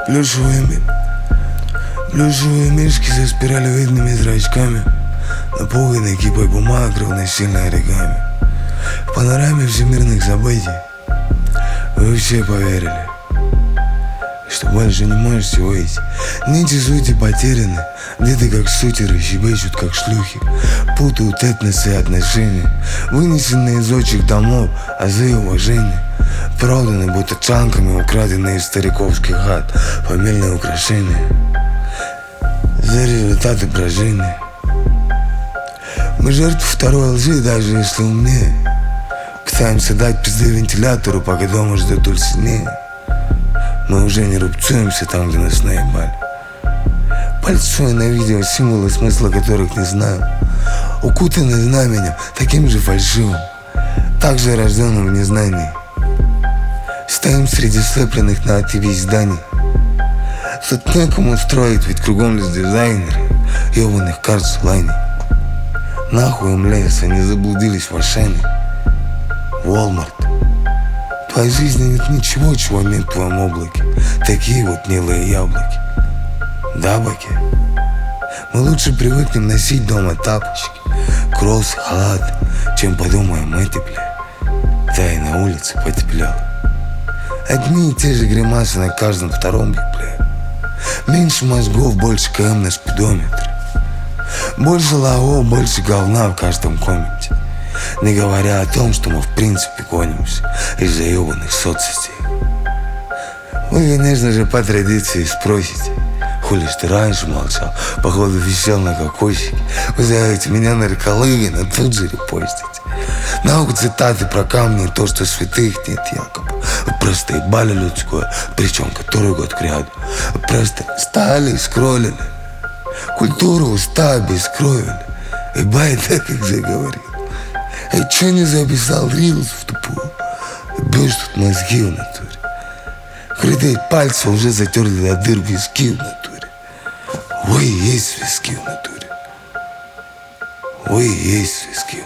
Плюшевые мишки со спиралевидными зрачками, напуганные кипой бумаг равносильно оригами. В панораме всемирных событий вы все поверили, что больше не можете выйти. Нити сути потеряны, где-то как сутеры щебечут, как шлюхи, путают этносы и отношения, вынесенные из отчих домов, азы уважения, проданы будто чанками, украденные из стариковских хат, фамильные украшения за результаты прожжения. Мы жертвы второй лжи, даже если умнее. Пытаемся дать пизды вентилятору, пока дома ждет уль сильнее. Мы уже не рубцуемся там, где нас наебали. Пальцуя на видео символы, смысла которых не знаю, укутаны знаменем, таким же фальшивым, также рожденным в незнании. Стоим среди слепленных на АТВ зданий. Тут некому строить, ведь кругом лишь дизайнеры ебаных карт желаний. Нахуй им лес, они заблудились в Ашане. Walmart. В твоей жизни нет ничего, чего нет в твоем облаке. Такие вот милые яблоки. Да, баки? Мы лучше привыкнем носить дома тапочки, кросс, халат, чем подумаем эти, бля. Да и на улице потеплело. Одни и те же гримасы на каждом втором, бля. Меньше мозгов, больше КМ на спидометре. Больше лао, больше говна в каждом комменте. Не говоря о том, что мы в принципе гонимся из-за ебаных соцсетей. Вы, конечно же, по традиции спросите: хули ж ты раньше молчал, походу висел на кокосике. Вы зовете меня нарколыгина, тут же репостите. Науку цитаты про камни и то, что святых нет якобы. Вы просто ебали людское, причем который год кряду. Вы просто стали и скроллили. Культуру уста обескровили. Ебай, так как заговорил. Эй, чё не записал рилс в тупую? Бьешь тут мозги в натуре. Крытые пальцы уже затерли до дыр виски в натуре. Вы и есть виски в натуре. Вы и есть виски